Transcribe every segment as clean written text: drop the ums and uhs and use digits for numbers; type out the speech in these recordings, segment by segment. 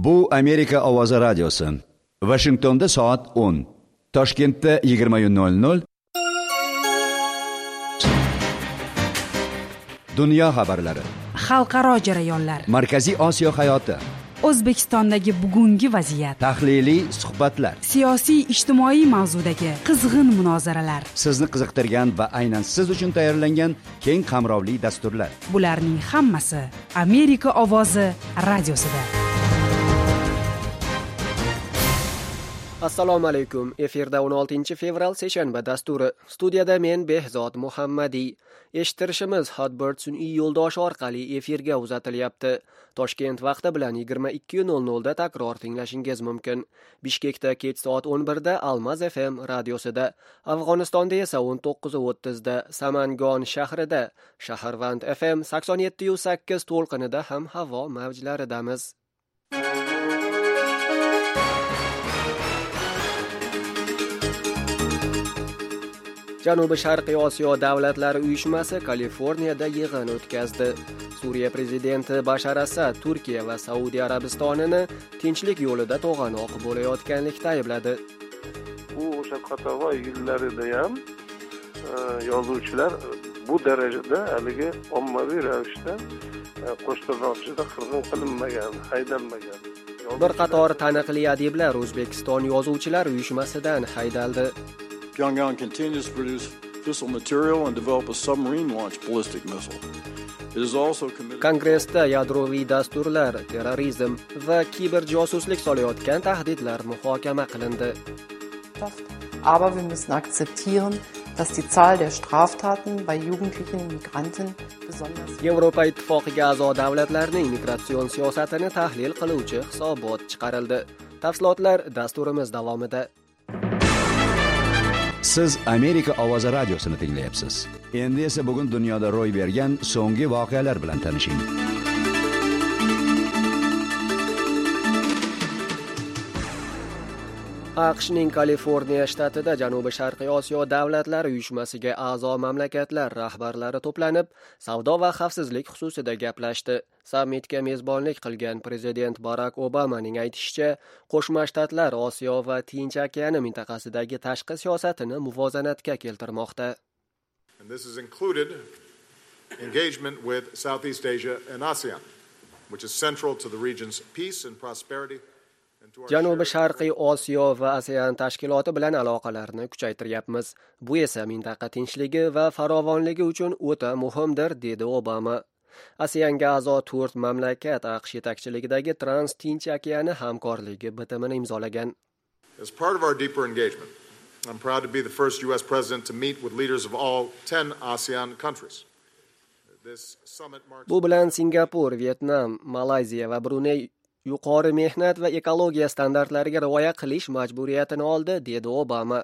Bu Amerika ovozi radiosi. Washingtonda soat 10. Toshkentda 20:00. Dunyo xabarlari. Xalqaro jarayonlar. Markaziy Osiyo hayoti. O'zbekistondagi bugungi vaziyat. Tahliliy suhbatlar. Siyosiy ijtimoiy mavzudagi qizg'in munozaralar. Sizni qiziqtirgan va aynan siz uchun tayyorlangan keng qamrovli dasturlar. Bularning hammasi Amerika ovozi radiosida. Assalomu alaykum. Efirda 16 fevral seshanba dasturi. Studiyada men Behzod Muhammadiy. Eshittirishimiz Hotbird sun'iy yo'ldoshi orqali efirga uzatilyapti. Toshkent vaqti bilan 22:00 da takror tinglashingiz mumkin. Bishkekda kech soat 11 da Almaz FM radiosida, Afg'onistonda esa 19:30 da Samangon shahrida, Shaharvand FM 87.8 to'lqinida ham havo mavjlaridamiz. Janubiy Sharqiy Osiyo davlatlari uyushmasi Kaliforniyada yig'in o'tkazdi. Suriya prezidenti Bashar Asad Turkiya va Saudiya Arabistonini tinchlik yo'lida to'g'anoq bo'layotganlikda aybladi. Bu o'sha qatag'oy yillarida ham yozuvchilar bu darajada haligi ommaviy ravishda qo'shtirnoqchida qirg'in qilinmagan, haydalmagan. Bir qator taniqli adiblar O'zbekiston yozuvchilar uyushmasidan haydaldi. Pyongyang continues to produce fissile material and develop a submarine-launched ballistic missile. It is also committed. Kongressda yadroviy dasturlar, terrorizm va kiberjosuslik solayotgan tahdidlar muhokama qilindi. Aber wir müssen akzeptieren, dass die Zahl der Straftaten bei jugendlichen Migranten besonders Yevropa Ittifoqiga a'zo davlatlarning migratsion siyosatini tahlil qiluvchi hisobot chiqarildi. Tafsilotlar dasturimiz davomida. Siz Amerika ovozi radiosini tinglayapsiz. Endi esa bugun dunyoda ro'y bergan so'nggi voqealar bilan tanishing. AQShning Kaliforniya shtatida Janubiy Sharqiy Osiyo davlatlari uyushmasiga a'zo mamlakatlar rahbarlari to'planib, savdo va xavfsizlik xususida gaplashdi. Sammitga mezbonlik qilgan prezident Barak Obamaning aytishicha, Qo'shma Shtatlar Osiyo va Tinch okeani mintaqasidagi tashqi siyosatini muvozanatga keltirmoqda. And this is included engagement with Southeast Asia and ASEAN, which is central to the region's peace and prosperity. Janubiy Sharqiy Osiyo va ASEAN tashkiloti bilan aloqalarni kuchaytiryapmiz. Bu esa mintaqa tinchligi va farovonligi uchun o'ta muhimdir, dedi Obama. ASEANga a'zo 4 mamlakat AQSh yetakchiligidagi Trans-Tinch okeani hamkorligi bitimini imzolagan. As part of our deeper engagement, I'm proud to be the first US president to meet with leaders of all 10 ASEAN countries. Bu bilan Singapur, Vietnam, Malayziya va Bruney yuqori mehnat va ekologiya standartlariga rioya qilish majburiyatini oldi, dedi Obama.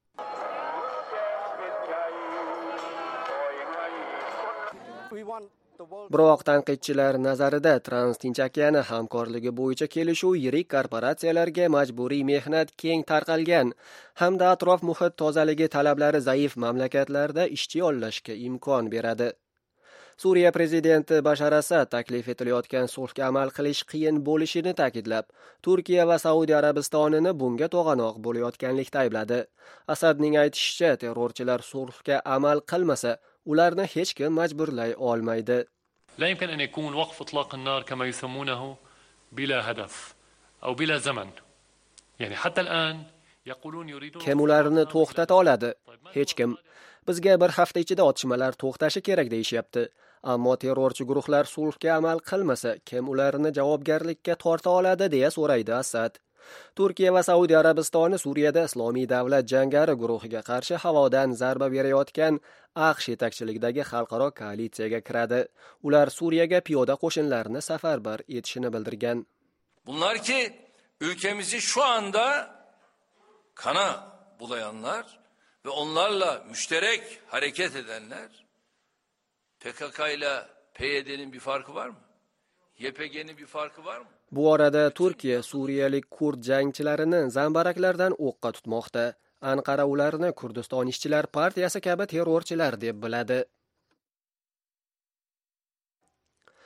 Biroq tanqidchilar nazarida Trans-Tinch okeani hamkorligi bo'yicha kelishuv yirik korporatsiyalarga majburiy mehnat keng tarqalgan hamda atrof muhit tozaligi talablari zaif mamlakatlarda ishchi yollashga imkon beradi. Suriya prezidenti Bashar Asad taklif etilayotgan sulhga amal qilish qiyin bo'lishini ta'kidlab, Turkiya va Saudiya Arabistonini bunga to'g'anoq bo'layotganlikda aybladi. Asadning aytishicha, terrorchilar sulhga amal qilmasa, ularni hech kim majburlay olmaydi. لا يمكن أن يكون وقف إطلاق النار كما يسمونه بلا هدف أو بلا زمن. يعني حتى الآن يقولون يريدون. Kim ularni to'xtata oladi? Hech kim. Bizga bir hafta ichida otishmalar to'xtashi kerak deyishyapti. Ammo terrorchi guruhlar sulhga amal qilmasa, kim ularni javobgarlikka torta oladi, deya so'raydi Asad. Turkiya va Saudiya Arabistoni Suriyada Islomiy davlat jangari guruhiga qarshi havodan zarba berayotgan AQSh yetakchiligidagi xalqaro koalitsiyaga kiradi. Ular Suriyaga piyoda qo'shinlarni safarbar etishini bildirgan. Bunlar ki ülkemizi şu anda kana bulayanlar ve onlarla müşterek hareket edenler, PKK ile PYD'nin bir farkı var mı? YPG'nin bir farkı var mı? Bu arada Turkiya suriyalik kurd jangchilarini zambaraklardan o'qqa tutmoqda. Anqara ularni Kurdiston ishchilar partiyasi kabi terrorchilar deb biladi.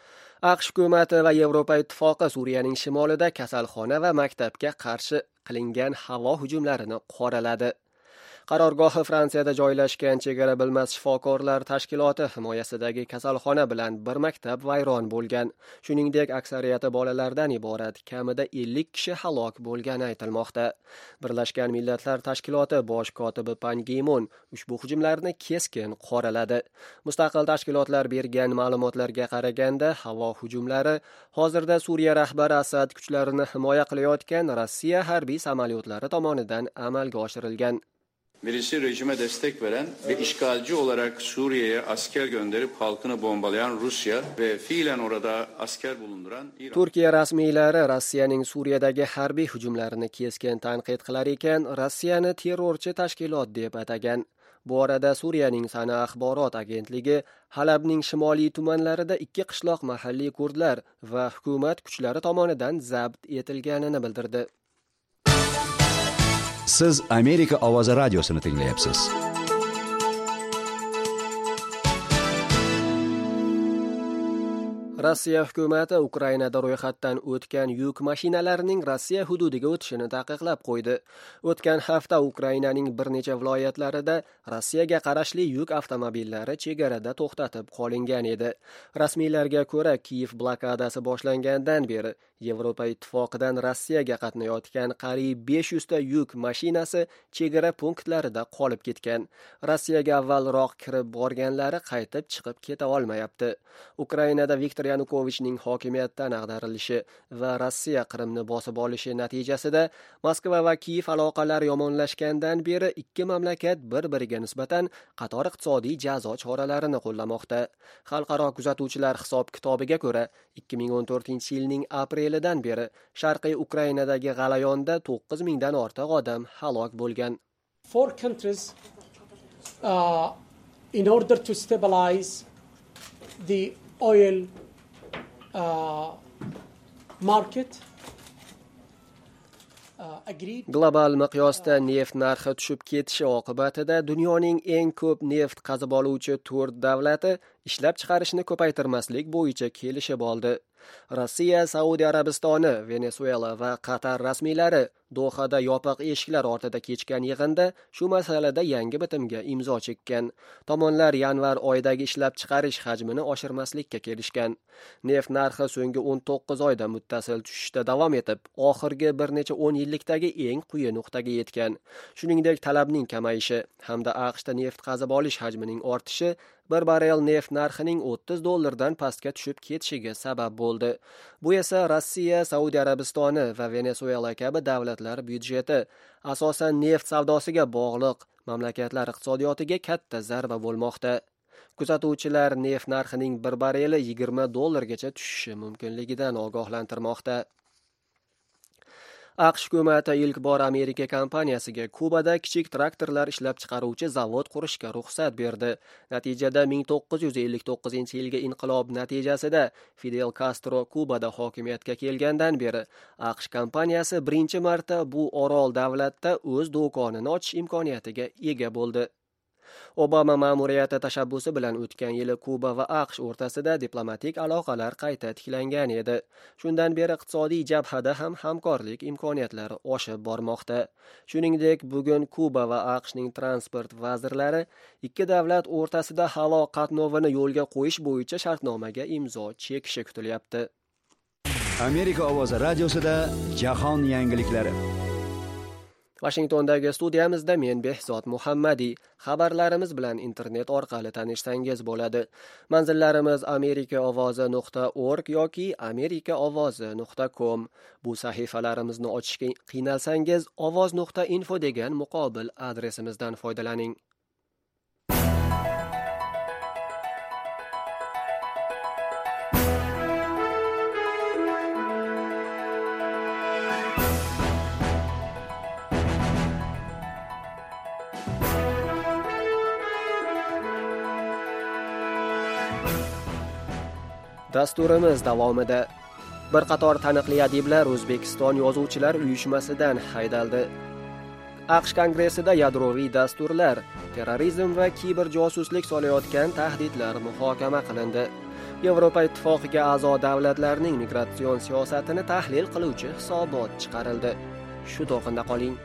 AQSh hukumati va Yevropa ittifoqi Suriyaning shimolida kasalxona va maktabga qarshi qilingan havo hujumlarini qoraladi. Qarorgohi Fransiyada joylashgan Chegara bilmas shifokorlar tashkiloti himoyasidagi kasalxona bilan bir maktab vayron bo'lgan. Shuningdek, aksariyati bolalardan iborat, kamida 50 kishi halok bo'lgani aytilmoqda. Birlashgan Millatlar Tashkiloti bosh kotibi Pan Gi Mun ushbu hujumlarni keskin qoraladi. Mustaqil tashkilotlar bergan ma'lumotlarga qaraganda, havo hujumlari hozirda Suriya rahbari Asad kuchlarini himoya qilayotgan Rossiya harbiy samolyotlari tomonidan amalga oshirilgan. Birisi rejime destek veren ve işgalci olarak Suriye'ye asker gönderip halkını bombalayan Rusya ve fiilen orada asker bulunduran İran. Turkiya rasmiylari Rossiyaning Suriyadagi harbiy hujumlarini keskin tanqid qilar ekan, Rossiyani terrorchi tashkilot deb atagan. Bu orada Suriyaning Sana axborot agentligi Halabning shimoliy tumanlarida 2 qishloq mahalliy kurdlar va hukumat kuchlari tomonidan zabt etilganini bildirdi. Siz Amerika ovozi radiosini tinglayapsiz. Rossiya hukumati Ukrainada ro'yxatdan o'tgan yuk mashinalarining Rossiya hududiga o'tishini taqiqlab qo'ydi. O'tgan hafta Ukrainaning bir necha viloyatlarida Rossiyaga qarashli yuk avtomobillari chegarada to'xtatib qolingan edi. Rasmiylarga ko'ra, Kiyev blokadasi boshlangandan beri Yevropa ittifoqidan Rossiyaga qatnayotgan qariyb 500 ta yuk mashinasi chegara punktlarida qolib ketgan. Rossiyaga avvalroq kirib borganlari qaytib chiqib keta olmayapti. Ukrainada Viktor Yanukovichning hokimiyatdan ag'darilishi va Rossiya Qrimni bosib olishi natijasida Moskva va Kiyev aloqalari yomonlashgandan beri ikki mamlakat bir-biriga nisbatan qator iqtisodiy jazo choralarini qo'llamoqda. Xalqaro kuzatuvchilar hisob-kitobiga ko'ra, 2014-yilning aprelidan beri Sharqiy Ukrainadagi g'alayonda 9000 dan ortiq odam halok bo'lgan. Four countries in order to stabilize the oil market global miqyosda neft narxi tushib ketishi oqibatida dunyoning eng ko'p neft qazib oluvchi 4 davlati ishlab chiqarishni ko'paytirmaslik bo'yicha kelishib oldi. Rossiya, Saudiya Arabistoni, Venesuela va Qatar rasmiylari Dohada yopiq eshiklar ortida kechgan yig'inda shu masalada yangi bitimga imzo chekkan. Tomonlar yanvar oyidagi ishlab chiqarish hajmini oshirmaslikka kelishgan. Neft narxi so'nggi 19 oyda muttasil tushishda davom etib, oxirgi bir necha 10 yillikdagi eng quyi nuqtaga yetgan. Shuningdek, talabning kamayishi hamda AQShda neft qazib olish hajmining ortishi bir barrel neft narxining $30 pastga tushib ketishiga sabab bo'ldi. Bu esa Rossiya, Saudiya Arabistoni va Venesuela kabi davlatlar byudjeti, asosan neft savdosiga bog'liq mamlakatlar iqtisodiyotiga katta zarba bo'lmoqda. Kuzatuvchilar neft narxining bir barreli $20 gacha tushishi mumkinligidan ogohlantirmoqda. AQSh hukumati ilk bor Amerika kompaniyasiga Kubada kichik traktorlar ishlab chiqaruvchi zavod qurishga ruxsat berdi. Natijada 1959-yilga inqilob natijasida Fidel Castro Kubada hokimiyatga kelgandan beri AQSh kompaniyasi birinchi marta bu orol davlatda o'z do'konini ochish imkoniyatiga ega bo'ldi. Obama ma'muriyati tashabbusi bilan o'tgan yili Kuba va AQSh o'rtasida diplomatik aloqalar qayta tiklangan edi. Shundan beri iqtisodiy jabhada ham hamkorlik imkoniyatlari oshib bormoqda. Shuningdek, bugun Kuba va AQShning transport vazirlari ikki davlat o'rtasida havo qatnovini yo'lga qo'yish bo'yicha shartnomaga imzo chekishi kutilyapti. Amerika ovozi radiosida jahon yangiliklari. Washingtondagi studiyamizda men Behzod Muhammadiy. Xabarlarimiz bilan internet orqali tanishsangiz bo'ladi. Manzillarimiz amerikaovozi.org yoki amerikaovozi.com. Bu sahifalarimizni ochishga qiynalsangiz ovoz.info degan muqobil adresimizdan foydalaning. Dasturimiz davomida bir qator taniqli adiblar O'zbekiston yozuvchilar uyushmasidan haydaldi. AQSh kongressida yadroviy dasturlar, terrorizm va kiberjosuslik solayotgan tahdidlar muhokama qilindi. Yevropa Ittifoqiga a'zo davlatlarning migratsion siyosatini tahlil qiluvchi hisobot chiqarildi. Shu to'qinda qoling.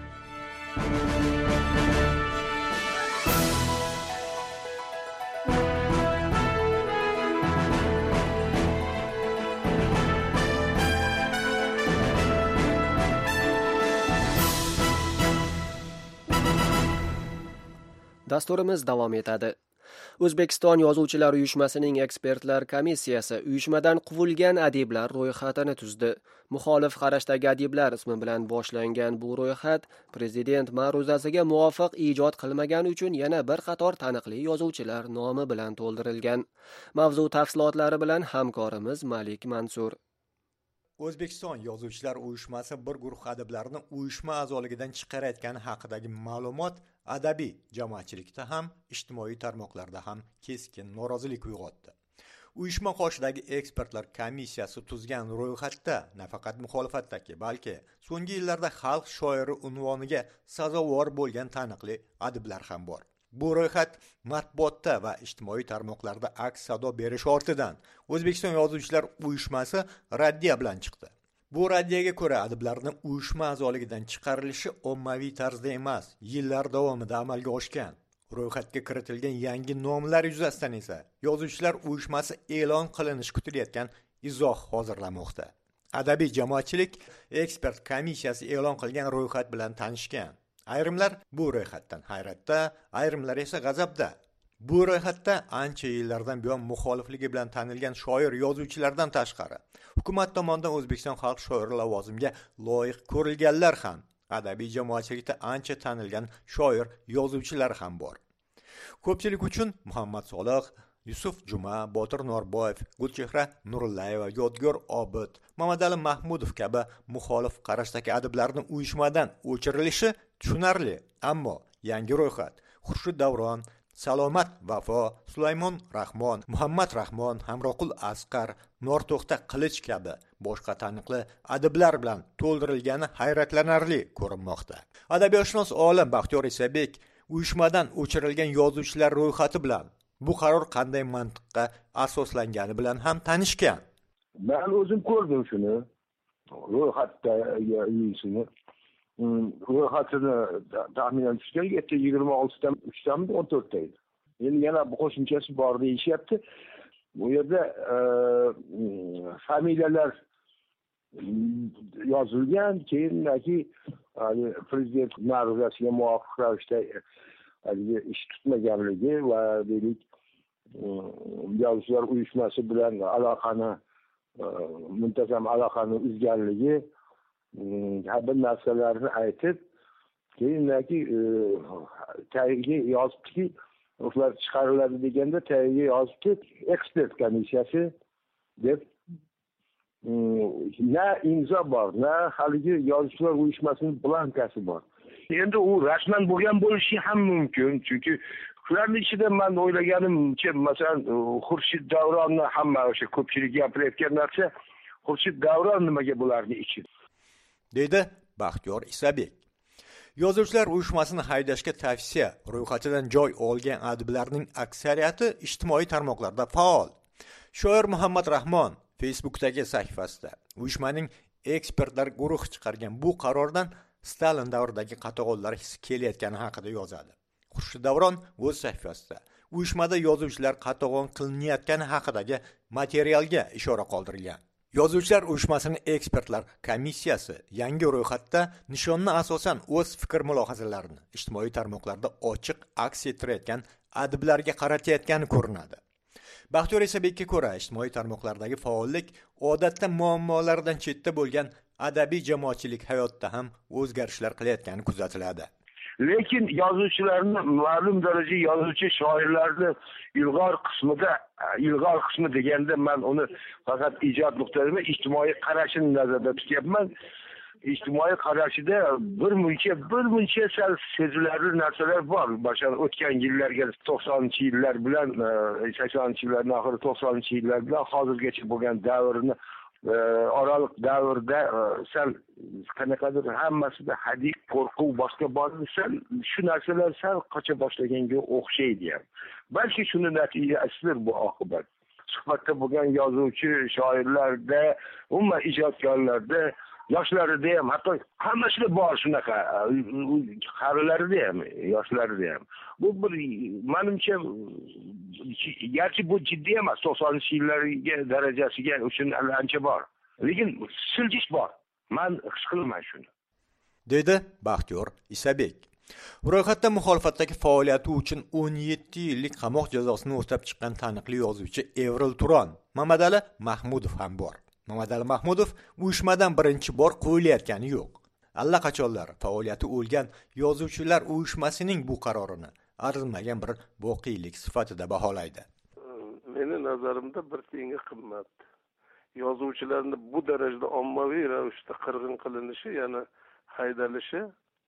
Dasturimiz davom etadi. O'zbekiston Yozuvchilar uyushmasining ekspertlar komissiyasi uyushmadan quvilgan adiblar ro'yxatini tuzdi. Muxolif qarashdagi adiblar ismi bilan boshlangan bu ro'yxat prezident ma'ruzasiga muvofiq ijod qilmagani uchun yana bir qator taniqli yozuvchilar nomi bilan to'ldirilgan. Mavzu tafsilotlari bilan hamkorimiz Malik Mansur. O'zbekiston Yozuvchilar uyushmasi bir guruh adiblarni uyushma a'zoligidan chiqarayotgani haqidagi ma'lumot adabiy jamoatchilikda ham, ijtimoiy tarmoqlarda ham keskin norozilik uyg'otdi. Uyushma qoshidagi ekspertlar komissiyasi tuzgan ro'yxatda nafaqat muxolifatdagi, balki so'nggi yillarda xalq shoiri unvoniga sazovor bo'lgan taniqli adiblar ham bor. Bu ro'yxat matbuotda va ijtimoiy tarmoqlarda aks sado berish ortidan O'zbekiston Yozuvchilar uyushmasi raddiya bilan chiqdi. Bu raddiyaga ko'ra adiblarning uyushma a'zoligidan chiqarilishi ommaviy tarzda emas, yillar davomida amalga oshgan. Ro'yxatga kiritilgan yangi nomlar yuzasidan esa Yozuvchilar uyushmasi e'lon qilinishi kutilayotgan izoh hozirlamoqda. Adabiy jamoatchilik ekspert komissiyasi e'lon qilgan ro'yxat bilan tanishgan. Ayrimlar bu ro'yxatdan hayratda, ayrimlar esa g'azabda. Bu ro'yxatda ancha yillardan buyon muxolifligi bilan tanilgan shoir yozuvchilardan tashqari hukumat tomonidan O'zbekiston xalq shoiri lavozimiga loyiq ko'rilganlar ham, adabiy jamoatchilikda ancha tanilgan shoir yozuvchilar ham bor. Ko'pchilik uchun Muhammad Solih, Yusuf Juma, Botir Norboyev, Gulchehra Nurullayeva, Yodgor Obid, Mamadali Mahmudov kabi muxolif qarashdagi adiblarning uyushmadan o'chirilishi tushunarli, ammo yangi ro'yxat Xurshid Davron, Salomat Vafo, Sulaymon Rahmon, Muhammad Rahmon, Hamroqul Asqar, Norto'xta Qilich kabi boshqa taniqli adiblar bilan to'ldirilgani hayratlanarli ko'rinmoqda. Adabiyotshunos olim Baxtiyor Isabek uyushmadan o'chirilgan yozuvchilar ro'yxati bilan bu qaror qanday mantiqqa asoslangani bilan ham tanishgan. Men o'zim ko'rdim shuni. Ro'yxatda yuzini ro'yxatini taxminan tushgan 26dan 3dan 14 edi. Endi yana bu qo'shimchasi bor deyishyapti. Bu yerda familiyalar yozilgan, keyingi prezident ma'ruzasiga muvofiq ravishda ish tutmaganligi va deylik yozuvchilar uyushmasi bilan aloqani muntazam aloqani uzganligi bir narsalarni aytib, keyingi tagiga yozibdiki, ular chiqariladi deganda tagiga yozibdi, ekspert komissiyasi deb na imzo bor, na haligi yozuvchilar uyushmasining blankasi bor. Endi u rasman bo'lgan bo'lishi ham mumkin, chunki ularning ichida men o'ylaganimcha, masalan, Xurshid Davronni hamma o'sha ko'pchilik gapirayotgan narsa, Xurshid Davron nimaga bularni ichida deydi Baxtiyor Isabek. Yozuvchilar uyushmasini haydashga tavsiya ro'yxatidan joy olgan adiblarning aksariyati ijtimoiy tarmoqlarda faol. Shoir Muhammad Rahmon Facebookdagi sahifasida uyushmaning ekspertlar guruhi chiqargan bu qarordan Stalin davridagi qatag'onlar his kelayotgani haqida yozadi. Xurshid Davron o'z sahifasida uyushmada yozuvchilar qatag'on qilinayotgani haqidagi materialga ishora qoldirilgan. Yozuvchilar uyushmasining ekspertlar komissiyasi yangi ro'yxatda nishonni asosan o'z fikr mulohazalarini ijtimoiy tarmoqlarda ochiq aks ettirayotgan adiblarga qaratayotgani ko'rinadi. Baxtiyor Isabekka ko'ra, ijtimoiy tarmoqlardagi faollik odatda muammolardan chetda bo'lgan adabiy jamoatchilik hayotda ham o'zgarishlar qilayotgani kuzatiladi. Lekin yozuvchilarni ma'lum darajada yozuvchi shoirlarni ilg'or qismi deganda men uni faqat ijod nuqtasidan ijtimoiy qarashini nazarda tutyapman. Ijtimoiy qarashida bir muncha sal sezilarli narsalar bor. Masalan, o'tgan yillarga 90-yillar bilan 80-yillarning oxiri 90-yillar bilan hozirgacha bo'lgan davrni oraliq davrda sal qanaqadir hammasida hadik, qo'rquv boshqa bo'lsa, shu narsalar sal qocha boshlaganga o'xshaydi ham. Balki shuni natijasidir bu oqibat. suhbatda bo'lgan yozuvchi, shoirlarda, umuman ijodkorlarda, yoshlarida ham, hatto hammasida bor shunaqa, qarilarida ham, yoshlarida ham. Bu bir menimcha garchi bu jiddiy emas, 90-yillarga darajasiga uchun ancha bor. Lekin siljish bor. Men his qilaman shuni. Dedi Baxtiyor Isabek. Ro'yxatda muxolifatdagi faoliyati uchun 17 yillik qamoq jazosini o'tab chiqqan taniqli yozuvchi Evril Turon Mamadali Mahmudov ham bor. Mamadali Mahmudov uyushmadan birinchi bor qo'yilayotgani yo'q. Allaqachonlar faoliyati o'lgan yozuvchilar uyushmasining bu qarorini arzimagan bir voqelik sifatida baholaydi. Meni nazarimda bir tiyinga qimmat. Yozuvchilarni bu darajada ommaviy ravishda qirg'in qilinishi, ya'ni haydalishi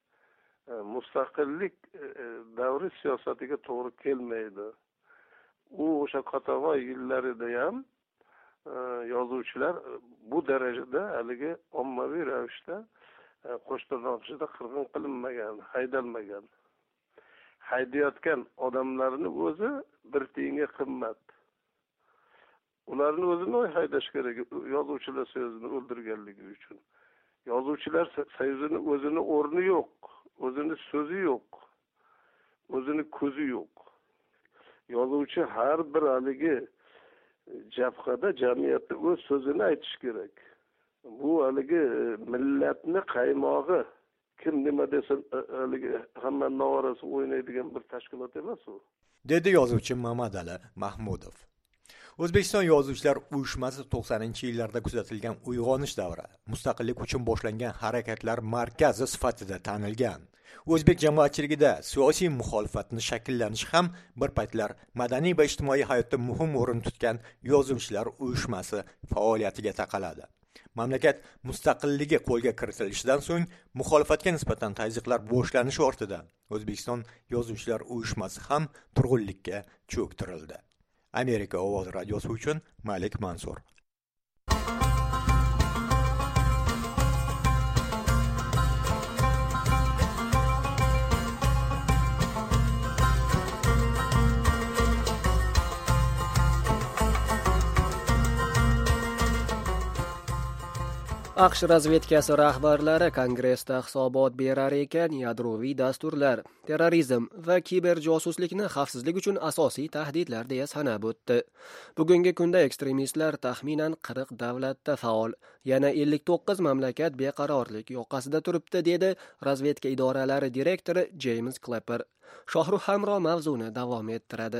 mustaqillik davri siyosatiga to'g'ri kelmaydi. U o'sha qatag'oy yillarida ham yozuvchilar bu darajada haligi ommaviy ravishda qo'shtirnoq ichida qirg'in qilinmagan, haydalmagan. Haydayotgan odamlarni o'zi bir tiyinga qimmat. Ularni o'zini haydash kerak, yozuvchilar so'zini o'ldirganligi uchun. Yozuvchilar so'zini o'zini o'rni yo'q, o'zini so'zi yo'q, o'zini ko'zi yo'q. Yozuvchi har bir haligi jabhada jamiyatda o'z so'zini aytish kerak. Bu haligi millatni qaymog'i, kim nima desa haligi hamma novarasi o'ynaydigan bir tashkilot emas u. Dedi yozuvchi Mamadali Mahmudov. O'zbekiston Yozuvchilar uyushmasi 90-yillarda kuzatilgan uyg'onish davri, mustaqillik uchun boshlangan harakatlar markazi sifatida tanilgan. O'zbek jamoatchiligida siyosiy muxolifatni shakllanishi ham bir paytlar madaniy va ijtimoiy hayotda muhim o'rin tutgan Yozuvchilar uyushmasi faoliyatiga taqaladi. Mamlakat mustaqilligi qo'lga kiritilishidan so'ng muxolifatga nisbatan tazyiqlar boshlanishi ortidan O'zbekiston Yozuvchilar uyushmasi ham turg'unlikka cho'ktirildi. Amerika ovozi radiosi uchun Malik Mansur. AQSh razvedkasi rahbarlari Kongressda hisobot berar ekan, yadroviy dasturlar, terrorizm va kiberjosuslikni xavfsizlik uchun asosiy tahdidlar deya sanab o'tdi. Bugungi kunda ekstremistlar taxminan 40 davlatda faol, yana 59 mamlakat beqarorlik yoqasida turibdi, dedi razvedka idoralari direktori James Clapper. Shohruh Hamro mavzuni davom ettiradi.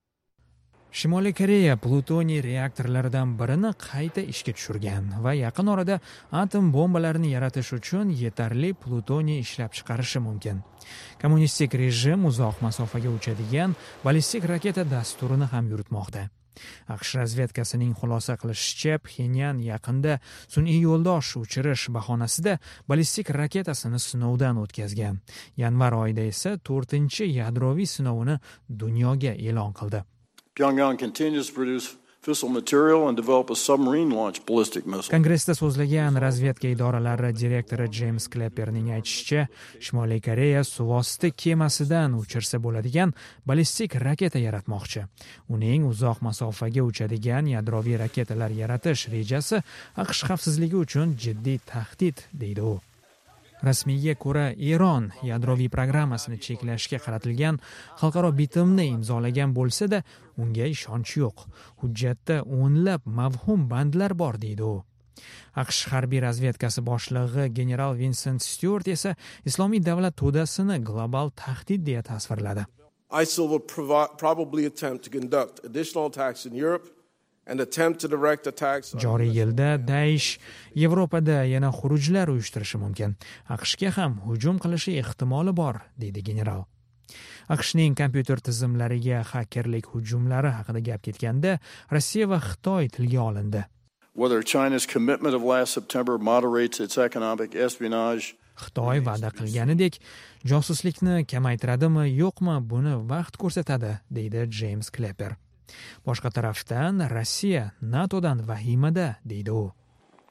Shimoliy Koreya plutoniy reaktorlaridan birini qayta ishga tushirgan va yaqin orada atom bombalarini yaratish uchun yetarli plutoniy ishlab chiqarishi mumkin. Kommunistik rejim uzoq masofaga uchadigan ballistik raketa dasturini ham yuritmoqda. AQSh razvedkasining xulosa qilishicha, Pxenyan yaqinda sun'iy yo'ldosh uchirish bahonasida ballistik raketasini sinovdan o'tkazgan. Yanvar oyida esa 4-yadroviy sinovini dunyoga e'lon qildi. Pyongyang continues to produce fissile material and develop a submarine-launched ballistic missile. Kongressda so'zlagan razvedka idoralari direktori James Clapperning aytishicha, Shimoliy Koreya suvosti kemasidan uchirsa bo'ladigan ballistik raketa yaratmoqchi. Uning uzoq masofaga uchadigan yadroviy raketalar yaratish rejasi AQSh xavfsizligi uchun jiddiy tahdid, deydi u. Rasmiyga ko'ra, Eron yadroviy programmasini cheklashga qaratilgan xalqaro bitimni imzolagan bo'lsa-da, unga ishonch yo'q. Hujjatda o'nlab mavhum bandlar bor, deydi u. AQSh harbiy razvedkasi boshlig'i general Vincent Stewart esa Islomiy davlat to'dasini global tahdid deya tasvirladi. ISIL will probably attempt to conduct additional attacks in Europe and attempt to direct attacks. Joriy yilda Daesh Yevropada yana xurujlar uyushtirishi mumkin. AQShga ham hujum qilishi ehtimoli bor, deydi general. AQShning kompyuter tizimlariga xakerlik hujumlari haqida gap ketganda, Rossiya va Xitoy tilga olindi. Whether China's commitment of last September moderates its economic espionage. Xitoy va'da qilganidek josuslikni kamaytiradimi, yo'qmi, buni vaqt ko'rsatadi, deydi James Clapper. Boshqa tarafdan Rossiya NATOdan vahimada, deydi u.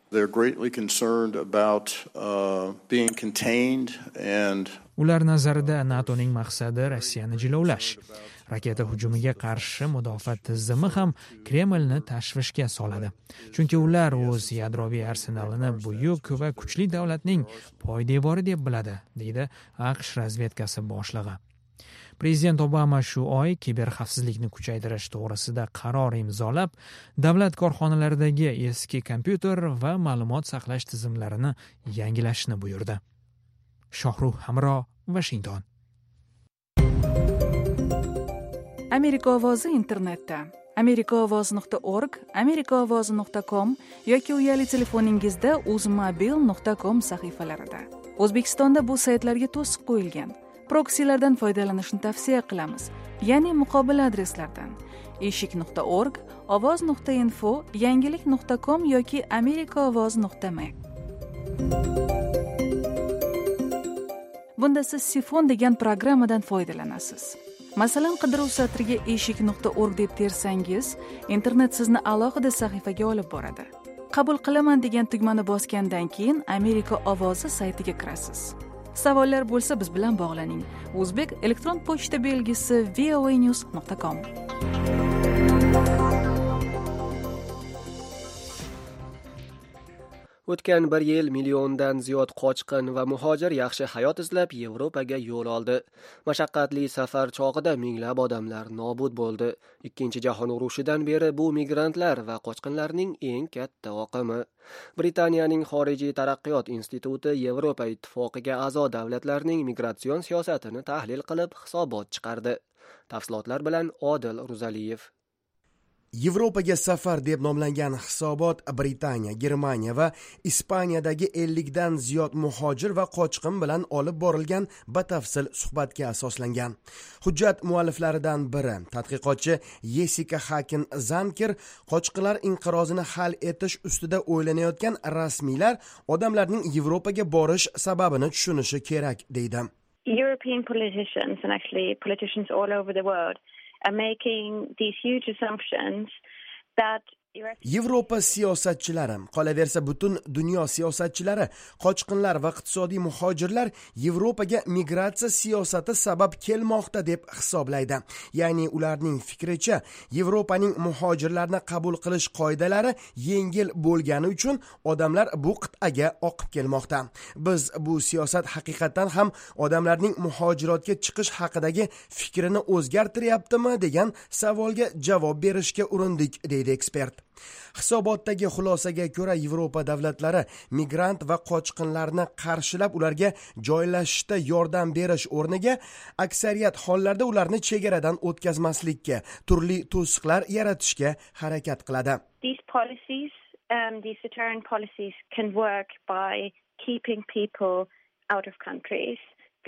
They're greatly concerned about being contained and ular nazarida NATOning maqsadi Rossiyani jilovlash. Raketa hujumiga qarshi mudofaa tizimi ham Kremlni tashvishga soladi. Chunki ular o'z yadroviy arsenalini buyuk va kuchli davlatning poydevori deb biladi, deydi AQSh razvedkasi boshlig'i. Prezident Obama shu oy kiberxavfsizlikni kuchaytirish to'g'risida qaror imzolab, davlat korxonalaridagi eski kompyuter va ma'lumot saqlash tizimlarini yangilashni buyurdi. Shohruh Hamro, Washington. Amerika ovozi internetda amerikaovoz.org, amerikaovozi.com yoki uyali telefoningizda uzmobil.com sahifalarida. O'zbekistonda bu saytlarga to'siq qo'yilgan. Proksilardan foydalanishni tavsiya qilamiz, ya'ni muqobil adreslardan eshik.org, ovoz.info, yangilik.com yoki amerikaovoz.me. Bunda siz Sifon degan programmadan foydalanasiz. Masalan, qidiruv satriga eshik.org deb tersangiz, internet sizni alohida sahifaga olib boradi. Qabul qilaman degan tugmani bosgandan keyin Amerika ovozi saytiga kirasiz. Savollar bo'lsa biz bilan bog'laning. O'zbek elektron pochta belgisi voanews.com. O'tgan bir yil milliondan ziyod qochqin va muhojir yaxshi hayot izlab Yevropaga yo'l oldi. Mashaqqatli safar chog'ida minglab odamlar nobud bo'ldi. Ikkinchi jahon urushidan beri bu migrantlar va qochqinlarning eng katta oqimi. Britaniyaning xorijiy taraqqiyot instituti Yevropa ittifoqiga a'zo davlatlarning migratsion siyosatini tahlil qilib hisobot chiqardi. Tafsilotlar bilan Odil Ruzaliyev. Yevropaga safar deb nomlangan hisobot Britaniya, Germaniya va Ispaniyadagi 50 dan ziyod muhojir va qochqin bilan olib borilgan batafsil suhbatga asoslangan. Hujjat mualliflaridan biri, tadqiqotchi Jessica Haken-Zanker, qochqinlar inqirozini hal etish ustida o'ylanayotgan rasmiylar odamlarning Yevropaga borish sababini tushunishi kerak deydi. European politicians and actually politicians all over the world are making these huge assumptions that Yevropa siyosatchilari, qolaversa butun dunyo siyosatchilari, qochqinlar va iqtisodiy muhojirlar Yevropaga migratsiya siyosati sabab kelmoqda deb hisoblaydi. Ya'ni ularning fikricha, Yevropaning muhojirlarni qabul qilish qoidalari yengil bo'lgani uchun odamlar bu qit'aga oqib kelmoqda. Biz bu siyosat haqiqatan ham odamlarning muhojirotga chiqish haqidagi fikrini o'zgartiryaptimi degan savolga javob berishga urindik, deydi ekspert. Hisobotdagi xulosaga ko'ra, Yevropa davlatlari migrant va qochqinlarni qarshilab ularga joylashishda yordam berish o'rniga aksariyat hollarda ularni chegaradan o'tkazmaslikka, turli to'siqlar yaratishga harakat qiladi. These policies, these deterrent policies can work by keeping people out of countries.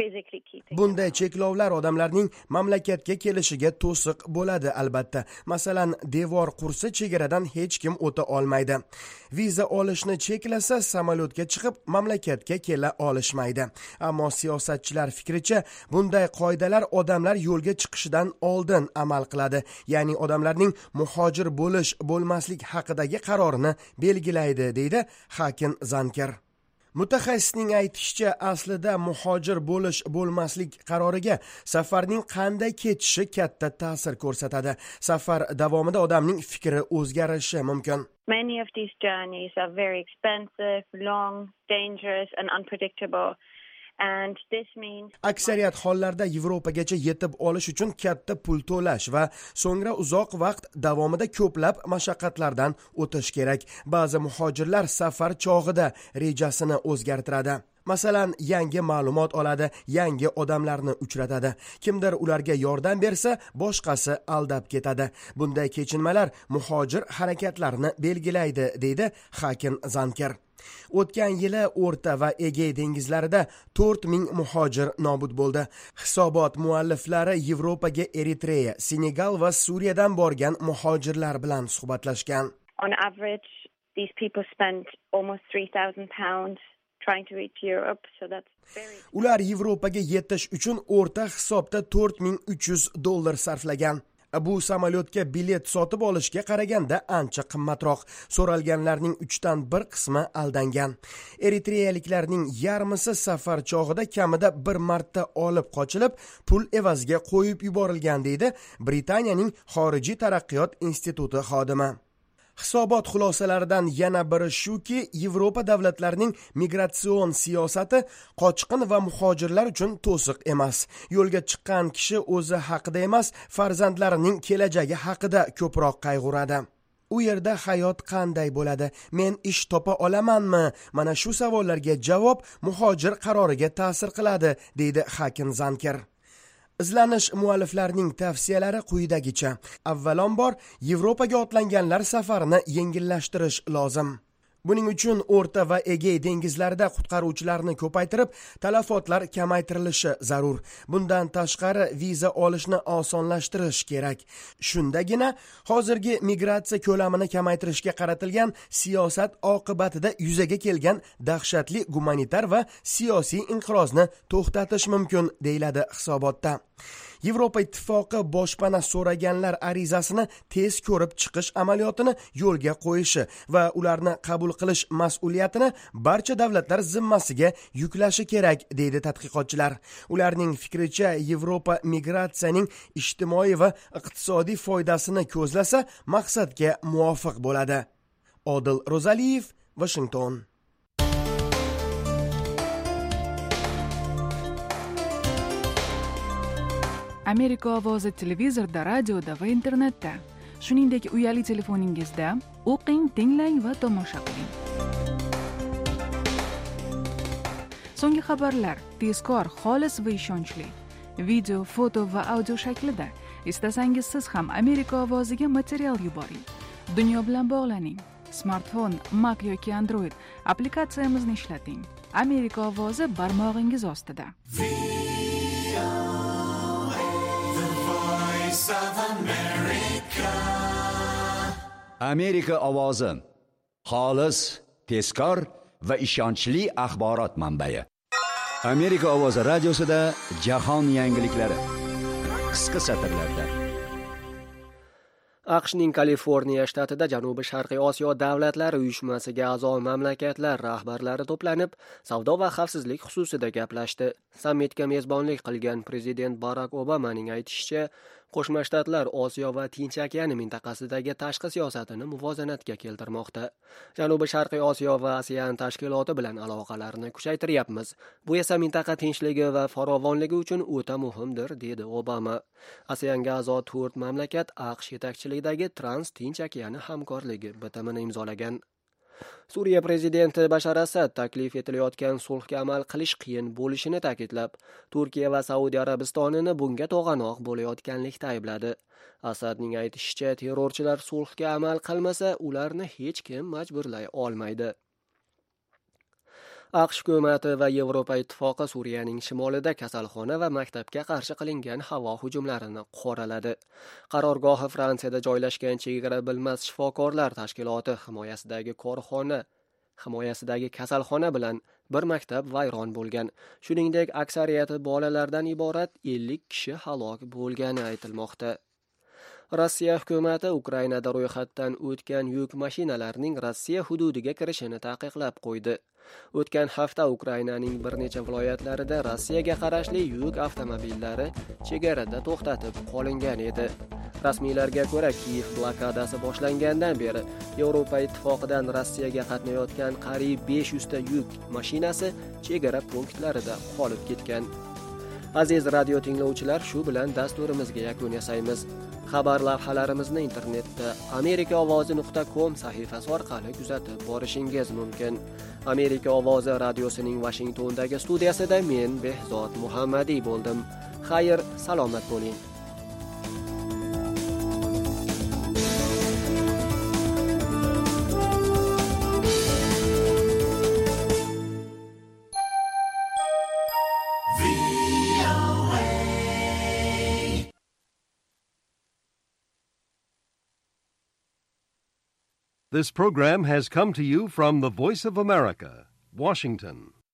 Bunday cheklovlar odamlarning mamlakatga kelishiga to'siq bo'ladi albatta. Masalan, devor qursa chegaradan hech kim o'ta olmaydi. Viza olishni cheklasa samolyotga chiqib mamlakatga kela olishmaydi. Ammo siyosatchilar fikricha bunday qoidalar odamlar yo'lga chiqishidan oldin amal qiladi. Ya'ni odamlarning muhojir bo'lish, bo'lmaslik haqidagi qarorini belgilaydi, deydi Haken-Zanker. Mutaxassisning aytishicha, aslida muhojir bo'lish bo'lmaslik qaroriga safarning qanday kechishi katta ta'sir ko'rsatadi. Safar davomida odamning fikri o'zgarishi mumkin. Many of these journeys are very expensive, long, dangerous and unpredictable. And this means aksariyat hollarda Yevropagacha yetib olish uchun katta pul to'lash va so'ngra uzoq vaqt davomida ko'plab mashaqqatlardan o'tish kerak. Ba'zi muhojirlar safar chog'ida rejasini o'zgartiradi. Masalan, yangi ma'lumot oladi, yangi odamlarni uchratadi. Kimdir ularga yordam bersa, boshqasi aldab ketadi. Bunday kechinmalar muhojir harakatlarini belgilaydi, deydi Haken-Zanker. O'tgan yili O'rta va Egey dengizlarida 4000 muhojir nobud bo'ldi. Hisobot mualliflari Yevropaga Eritreya, Senegal va Suriyadan borgan muhojirlar bilan suhbatlashgan. On average, these people spent almost £3,000 trying to reach Europe, so that's very... Ular Yevropaga yetish uchun o'rta hisobda $4,300 sarflagan. Bu samolyotga bilet sotib olishga qaraganda ancha qimmatroq. So'ralganlarning 1/3 qismi aldangan. Eritreyaliklarning yarmisi safar chog'ida kamida bir marta olib qochilib, pul evaziga qo'yib yuborilgan deydi Britaniyaning xorijiy taraqqiyot instituti xodimi. Hisobot xulosalaridan yana biri shuki, Yevropa davlatlarining migratsion siyosati qochqin va muhojirlar uchun to'siq emas. Yo'lga chiqqan kishi o'zi haqida emas, farzandlarining kelajagi haqida ko'proq qayg'uradi. U yerda hayot qanday bo'ladi? Men ish topa olamanmi? Mana shu savollarga javob muhojir qaroriga ta'sir qiladi, deydi Hakin Zanker. Izlanish mualliflarining tavsiyalari quyidagicha. Avvalambor, Yevropaga otlanganlar safarini yengillashtirish lozim. Buning uchun O'rta va Egey dengizlarida qutqaruvchilarni ko'paytirib, talafotlar kamaytirilishi zarur. Bundan tashqari viza olishni osonlashtirish kerak. Shundagina hozirgi migratsiya ko'lamini kamaytirishga qaratilgan siyosat oqibatida yuzaga kelgan dahshatli gumanitar va siyosiy inqirozni to'xtatish mumkin, deyiladi hisobotda. Yevropa ittifoqi boshpana so'raganlar arizasini tez ko'rib chiqish amaliyotini yo'lga qo'yishi va ularni qabul qilish mas'uliyatini barcha davlatlar zimmasiga yuklashi kerak, deydi tadqiqotchilar. Ularning fikricha, Yevropa migratsiyaning ijtimoiy va iqtisodiy foydasini ko'zlasa, maqsadga muvofiq bo'ladi. Odil Ro'zaliyev, Washington. Amerika ovozi televizorda, radioda va internetda, shuningdek uyali telefoningizda o'qing, tinglang va tomosha qiling. So'nggi xabarlar tezkor, xolis va ishonchli. Video, foto va audio shaklida. Istasangiz siz ham Amerika ovoziga material yuboring. Dunyo bilan bog'laning. Smartfon, Mac yoki Android applikatsiyamizni ishlating. Amerika ovozi barmog'ingiz ostida. Amerika ovozi xolis, tezkor va ishonchli axborot manbai. Amerika ovozi radiosida jahon yangiliklari qisqa satrlarda. AQShning Kaliforniya shtatida Janubi-Sharqiy Osiyo davlatlari uyushmasiga a'zo mamlakatlar rahbarlari to'planib, savdo va xavfsizlik xususida gaplashdi. Sammitga mezbonlik qilgan prezident Barak Obamaning aytishicha, Qo'shma Shtatlar Osiyo va Tinch okeani mintaqasidagi tashqi siyosatini muvozanatga keltirmoqda. Janubi-Sharqiy Osiyo va ASEAN tashkiloti bilan aloqalarni kuchaytiryapmiz. Bu esa mintaqa tinchligi va farovonligi uchun o'ta muhimdir, dedi Obama. ASEANga a'zo 4 mamlakat AQSh yetakchiligidagi Trans-Tinch okeani hamkorligi bitimini imzolagan. Suriya prezidenti Bashar Asad taklif etilayotgan sulhga amal qilish qiyin bo'lishini ta'kidlab, Turkiya va Saudiya Arabistonini bunga to'g'anoq bo'layotganlikda aybladi. Asadning aytishicha, terrorchilar sulhga amal qilmasa, ularni hech kim majburlay olmaydi. AQSh hukumati va Yevropa ittifoqi Suriyaning shimolida kasalxona va maktabga qarshi qilingan havo hujumlarini qoraladi. Qarorgohi Fransiyada joylashgan Chegara bilmas shifokorlar tashkiloti himoyasidagi kasalxona bilan bir maktab vayron bo'lgan. Shuningdek, aksariyati bolalardan iborat 50 kishi halok bo'lgani aytilmoqda. Rossiya hukumati Ukrainada ro'yxatdan o'tgan yuk mashinalarining Rossiya hududiga kirishini taqiqlab qo'ydi. O'tgan hafta Ukrainaning bir necha viloyatlarida Rossiyaga qarashli yuk avtomobillari chegarada to'xtatib qolingan edi. Rasmiylarga ko'ra, Kiyev blokadasi boshlangandan beri Yevropa ittifoqidan Rossiyaga qatnayotgan qariyb 500 ta yuk mashinasi chegara punktlarida qolib ketgan. Aziz radio tinglovchilar, shu bilan dasturimizga yakun yasaymiz. Xabar lavhalarimizni internetda amerikaovozi.com sahifasi orqali kuzatib borishingiz mumkin. Amerika ovozi radiosining Washingtondagi studiyasida men Behzod Muhammadiy bo'ldim. Xayr, salomat bo'ling. This program has come to you from the Voice of America, Washington.